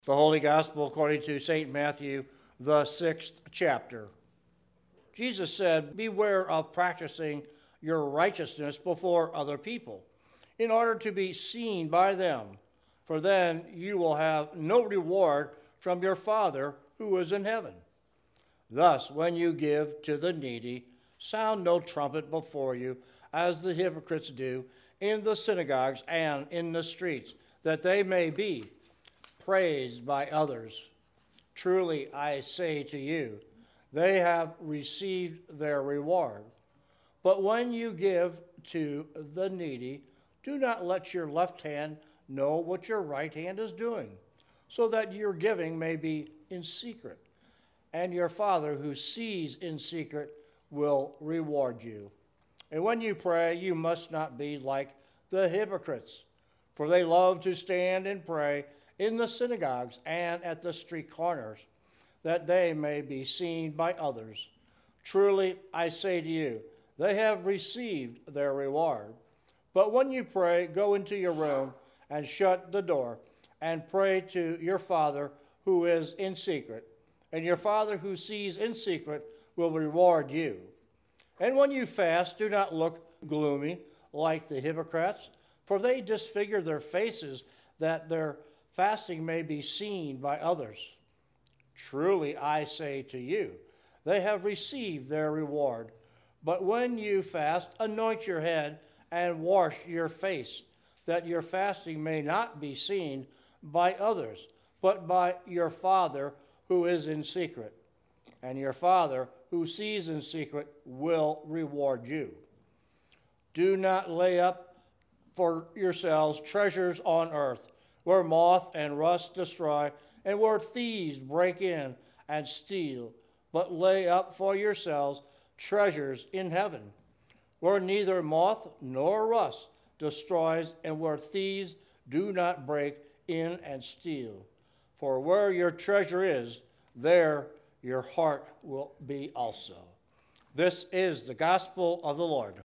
The Holy Gospel according to St. Matthew, the 6th chapter. Jesus said, "Beware of practicing your righteousness before other people, in order to be seen by them, for then you will have no reward from your Father who is in heaven. Thus, when you give to the needy, sound no trumpet before you, as the hypocrites do in the synagogues and in the streets, that they may be praised by others. Truly, I say to you, they have received their reward. But when you give to the needy, do not let your left hand know what your right hand is doing, so that your giving may be in secret, and your Father who sees in secret will reward you. And when you pray, you must not be like the hypocrites, for they love to stand and pray in the synagogues and at the street corners, that they may be seen by others. Truly, I say to you, they have received their reward. But when you pray, go into your room and shut the door, and pray to your Father who is in secret, and your Father who sees in secret will reward you. And when you fast, do not look gloomy like the hypocrites, for they disfigure their faces, that their fasting may be seen by others. Truly, I say to you, they have received their reward. But when you fast, anoint your head and wash your face, that your fasting may not be seen by others, but by your Father who is in secret. And your Father who sees in secret will reward you. Do not lay up for yourselves treasures on earth, where moth and rust destroy, and where thieves break in and steal, but lay up for yourselves treasures in heaven, where neither moth nor rust destroys, and where thieves do not break in and steal. For where your treasure is, there your heart will be also." This is the gospel of the Lord.